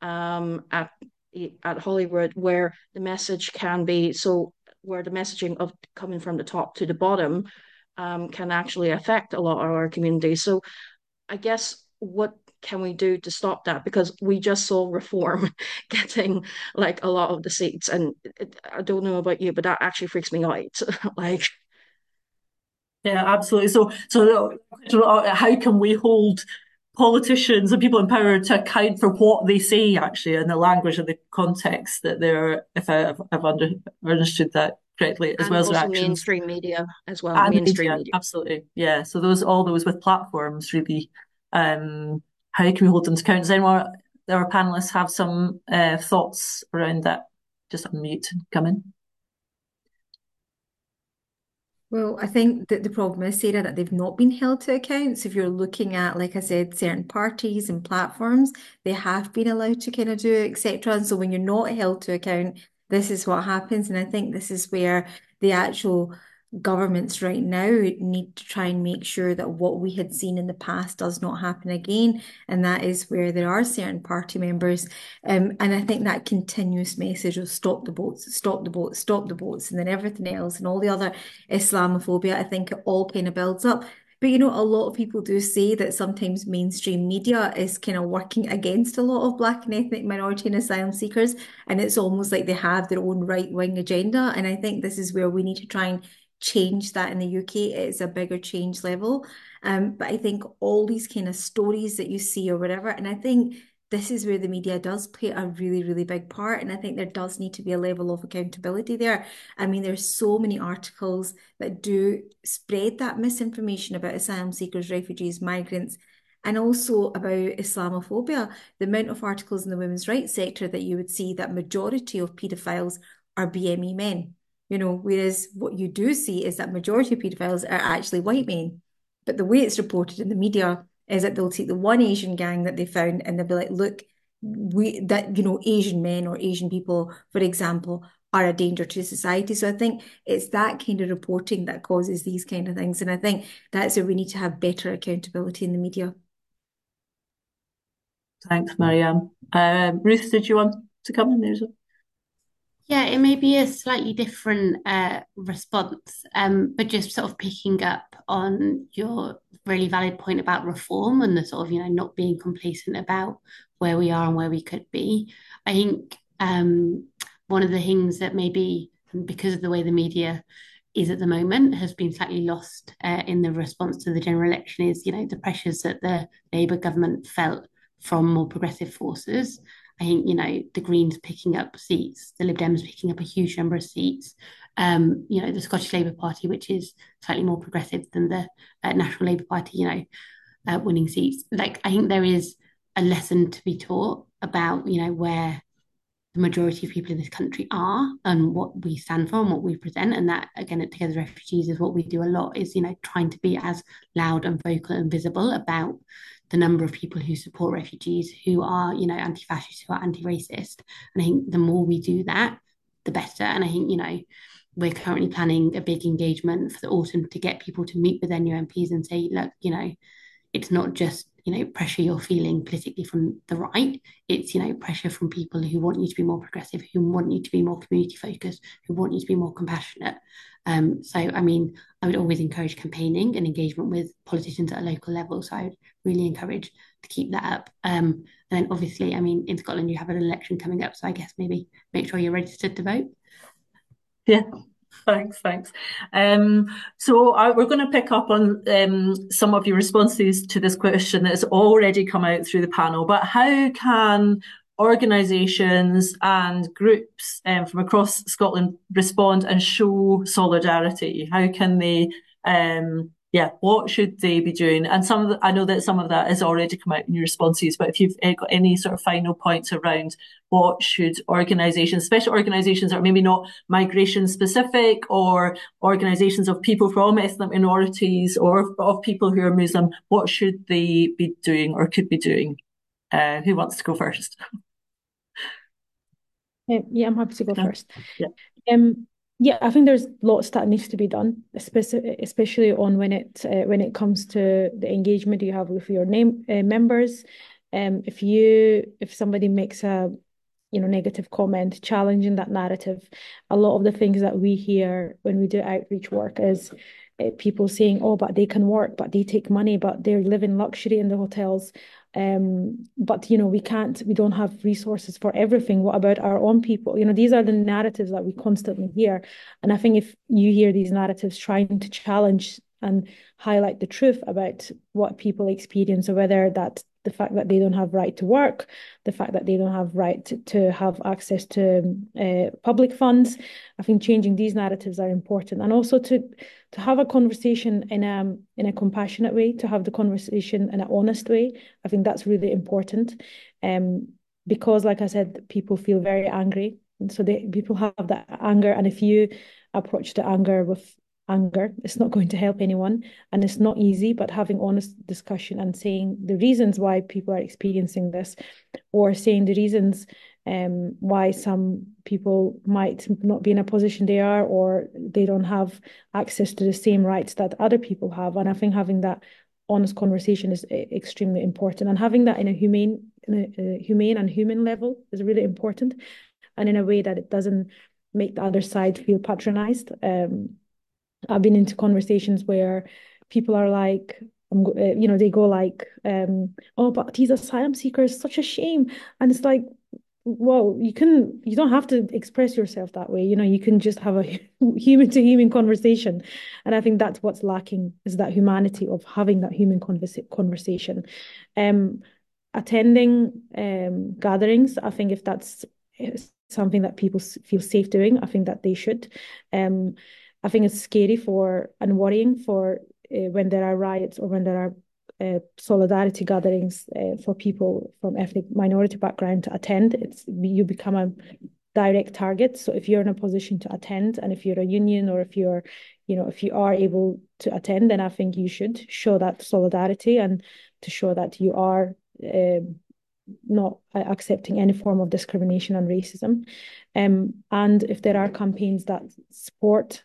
Speaker 6: at Holyrood, where the message can be so where the messaging of coming from the top to the bottom can actually affect a lot of our communities. So I guess what can we do to stop that? Because we just saw Reform getting like a lot of the seats, and I don't know about you, but that actually freaks me out. Like,
Speaker 1: Yeah, absolutely. So how can we hold politicians and people in power to account for what they say actually in the language and the context that they're, if I've understood that correctly, as
Speaker 6: and
Speaker 1: well as their
Speaker 6: also
Speaker 1: actions
Speaker 6: mainstream media as well,
Speaker 1: and the
Speaker 6: mainstream
Speaker 1: media.
Speaker 6: media.
Speaker 1: Absolutely. Yeah. So all those with platforms really, how can we hold them to account? Does anyone, our panelists have some thoughts around that? Just unmute and come in.
Speaker 3: Well, I think that the problem is, Sarah, that they've not been held to account. So if you're looking at, like I said, certain parties and platforms, they have been allowed to kind of do it, etc. And so when you're not held to account, this is what happens. And I think this is where the actual governments right now need to try and make sure that what we had seen in the past does not happen again. And that is where there are certain party members. And I think that continuous message of stop the boats, stop the boats, stop the boats, and then everything else and all the other Islamophobia, I think it all kind of builds up. But a lot of people do say that sometimes mainstream media is kind of working against a lot of Black and ethnic minority and asylum seekers, and it's almost like they have their own right-wing agenda. And I think this is where we need to try and change that in the UK. It's a bigger change level. But I think all these kind of stories that you see or whatever, and I think this is where the media does play a really, really big part. And I think there does need to be a level of accountability there. I mean, there's so many articles that do spread that misinformation about asylum seekers, refugees, migrants, and also about Islamophobia. The amount of articles in the women's rights sector that you would see that majority of paedophiles are BME men. Whereas what you do see is that majority of paedophiles are actually white men. But the way it's reported in the media is that they'll take the one Asian gang that they found and they'll be like, look, Asian men or Asian people, for example, are a danger to society. So I think it's that kind of reporting that causes these kind of things. And I think that's where we need to have better accountability in the media.
Speaker 1: Thanks, Marianne. Ruth, did you want to come in there?
Speaker 2: Yeah, it may be a slightly different response, but just sort of picking up on your really valid point about reform and the sort of, not being complacent about where we are and where we could be. I think one of the things that maybe because of the way the media is at the moment has been slightly lost in the response to the general election is, the pressures that the Labour government felt from more progressive forces. I think, the Greens picking up seats, the Lib Dems picking up a huge number of seats, the Scottish Labour Party, which is slightly more progressive than the National Labour Party, winning seats. Like, I think there is a lesson to be taught about, where the majority of people in this country are and what we stand for and what we present. And that, again, at Together Refugees is what we do a lot is, trying to be as loud and vocal and visible about the number of people who support refugees, who are, anti-fascist, who are anti-racist. And I think the more we do that, the better. And I think, we're currently planning a big engagement for the autumn to get people to meet with their new MPs and say, look, it's not just pressure you're feeling politically from the right. It's, pressure from people who want you to be more progressive, who want you to be more community focused, who want you to be more compassionate. So, I mean, I would always encourage campaigning and engagement with politicians at a local level. So I would really encourage to keep that up. And then obviously, I mean, in Scotland, you have an election coming up. So I guess maybe make sure you're registered to vote.
Speaker 1: Yeah. Thanks. We're going to pick up on some of your responses to this question that has already come out through the panel, but how can organisations and groups from across Scotland respond and show solidarity? How can they what should they be doing? And I know that some of that has already come out in your responses, but if you've got any sort of final points around what should organisations, especially organisations that are maybe not migration specific, or organisations of people from ethnic minorities or of people who are Muslim, what should they be doing or could be doing? Who wants to go first?
Speaker 4: Yeah, I'm happy to go first.
Speaker 1: Yeah.
Speaker 4: Yeah, I think there's lots that needs to be done, especially on when it comes to the engagement you have with your members. If somebody makes a negative comment, challenging that narrative, a lot of the things that we hear when we do outreach work is people saying, "Oh, but they can work, but they take money, but they live in luxury in the hotels." But we don't have resources for everything. What about our own people? These are the narratives that we constantly hear. And I think if you hear these narratives trying to challenge and highlight the truth about what people experience, or whether that's the fact that they don't have right to work, the fact that they don't have right to have access to public funds, I think changing these narratives are important. And also to have a conversation in a compassionate way, to have the conversation in an honest way. I think that's really important, because, like I said, people feel very angry, and so people have that anger. And if you approach the anger with anger, it's not going to help anyone, and it's not easy. But having honest discussion and saying the reasons why people are experiencing this, or saying the reasons why some people might not be in a position they are, or they don't have access to the same rights that other people have. And I think having that honest conversation is extremely important, and having that in a humane and human level is really important, and in a way that it doesn't make the other side feel patronized. I've been into conversations where people are like, they go like, "Oh, but these asylum seekers, such a shame," and it's like, well, you don't have to express yourself that way. You can just have a human to human conversation. And I think that's what's lacking, is that humanity of having that human conversation. Attending gatherings, I think if that's something that people feel safe doing, I think that they should. I think it's scary and worrying for when there are riots, or when there are solidarity gatherings for people from ethnic minority background to attend. You become a direct target. So if you're in a position to attend, and if you're a union, or if you are able to attend, then I think you should show that solidarity, and to show that you are not accepting any form of discrimination and racism. And if there are campaigns that support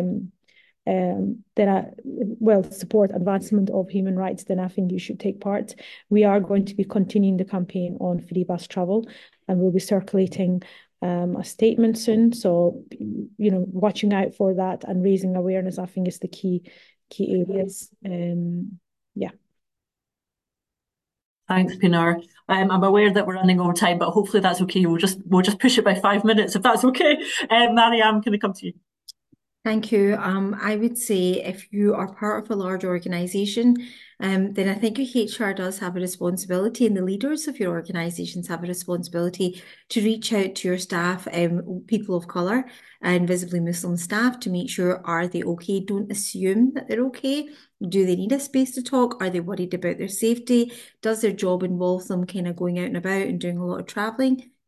Speaker 4: support advancement of human rights, then I think you should take part. We are going to be continuing the campaign on free bus travel, and we'll be circulating a statement soon. So, watching out for that and raising awareness, I think, is the key areas. Yeah.
Speaker 1: Thanks, Pinar. I'm aware that we're running over time, but hopefully that's okay. We'll just push it by 5 minutes, if that's okay. Mariam, can I come to you?
Speaker 3: Thank you. I would say if you are part of a large organisation, then I think your HR does have a responsibility, and the leaders of your organisations have a responsibility to reach out to your staff, people of colour and visibly Muslim staff, to make sure, are they okay? Don't assume that they're okay. Do they need a space to talk? Are they worried about their safety? Does their job involve them kind of going out and about and doing a lot of travelling?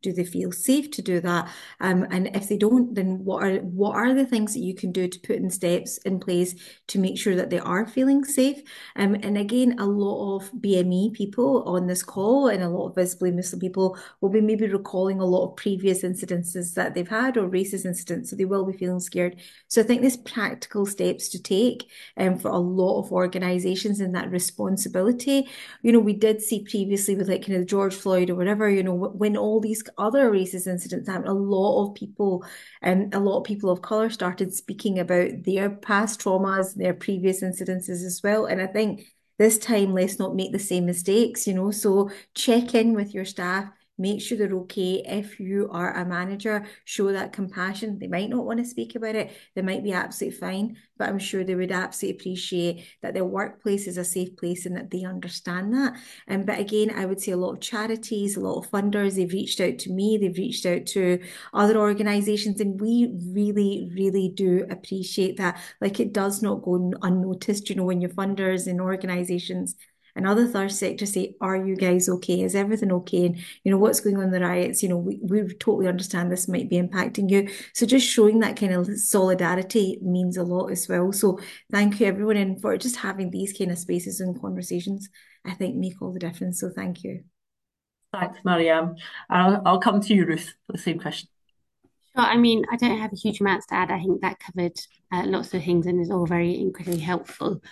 Speaker 3: Do they feel safe to do that? And if they don't, then what are the things that you can do to put in steps in place to make sure that they are feeling safe? And again, a lot of BME people on this call and a lot of visibly Muslim people will be maybe recalling a lot of previous incidences that they've had or racist incidents, so they will be feeling scared. So I think there's practical steps to take for a lot of organisations in that responsibility. We did see previously with like George Floyd or whatever, when all these other racist incidents happened, a lot of people of colour started speaking about their past traumas, their previous incidences as well. And I think this time, let's not make the same mistakes, so check in with your staff. Make sure they're okay. If you are a manager, show that compassion. They might not want to speak about it. They might be absolutely fine, but I'm sure they would absolutely appreciate that their workplace is a safe place and that they understand that. But again, I would say a lot of charities, a lot of funders, they've reached out to me, they've reached out to other organisations, and we really, really do appreciate that. Like, it does not go unnoticed, when your funders and organisations and other third sector say, are you guys okay? Is everything okay? And what's going on in the riots? We totally understand this might be impacting you. So just showing that kind of solidarity means a lot as well. So thank you everyone, and for just having these kind of spaces and conversations, I think make all the difference. So thank you.
Speaker 1: Thanks, Mariam. I'll come to you, Ruth, for the same question.
Speaker 2: Sure. I mean, I don't have a huge amounts to add. I think that covered lots of things and is all very incredibly helpful.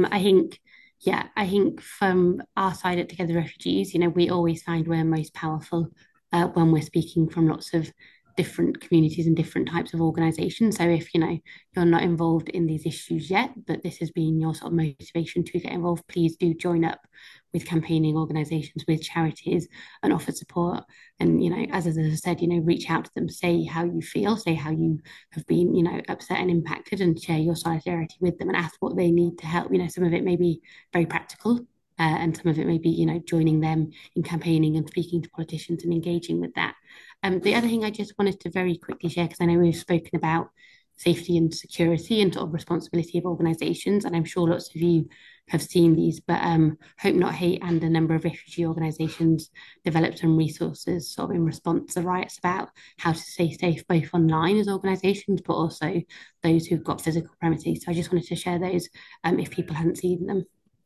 Speaker 2: I think from our side at Together Refugees, we always find we're most powerful when we're speaking from lots of different communities and different types of organisations. So if you're not involved in these issues yet, but this has been your sort of motivation to get involved, please do join up with campaigning organisations, with charities, and offer support. And as I said, reach out to them, say how you feel, say how you have been upset and impacted, and share your solidarity with them and ask what they need to help. Some of it may be very practical, and some of it may be joining them in campaigning and speaking to politicians and engaging with that. The other thing I just wanted to very quickly share, because I know we've spoken about safety and security and sort of responsibility of organisations, and I'm sure lots of you have seen these, but Hope Not Hate and a number of refugee organisations developed some resources sort of in response to the riots about how to stay safe both online as organisations, but also those who've got physical premises. So I just wanted to share those if people hadn't seen them.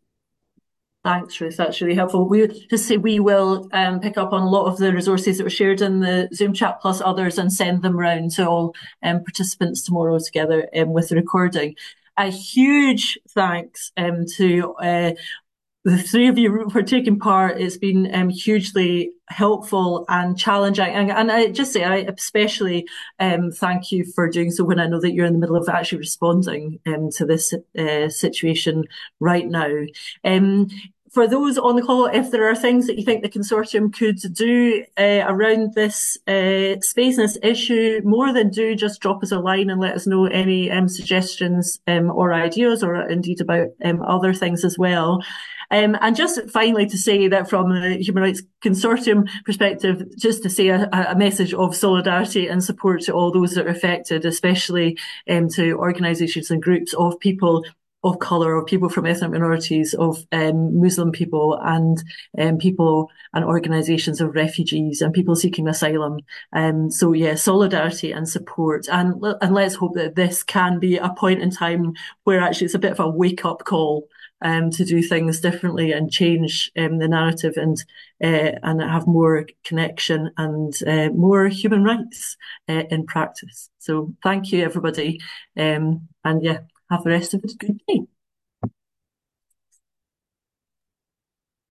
Speaker 1: Thanks, Ruth. That's really helpful. We will pick up on a lot of the resources that were shared in the Zoom chat plus others and send them round to all participants tomorrow together with the recording. A huge thanks to the three of you for taking part. It's been hugely helpful and challenging. And I just say, I especially thank you for doing so when I know that you're in the middle of actually responding to this situation right now. For those on the call, if there are things that you think the consortium could do around this space and this issue, more than do, just drop us a line and let us know any suggestions or ideas, or indeed about other things as well. And just finally to say that from the Human Rights Consortium perspective, just to say a message of solidarity and support to all those that are affected, especially to organisations and groups of people of colour, of people from ethnic minorities, of Muslim people, and people and organisations of refugees and people seeking asylum. So yeah, solidarity and support, and let's hope that this can be a point in time where actually it's a bit of a wake-up call to do things differently and change the narrative and have more connection and more human rights in practice. So thank you, everybody, and yeah, have the rest of it a good day.